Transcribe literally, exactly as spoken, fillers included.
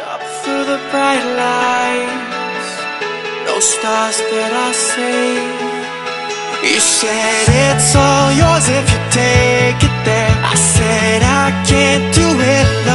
Up through the bright lights, no stars that I see. You said it's all yours if you take it there. I said I can't do it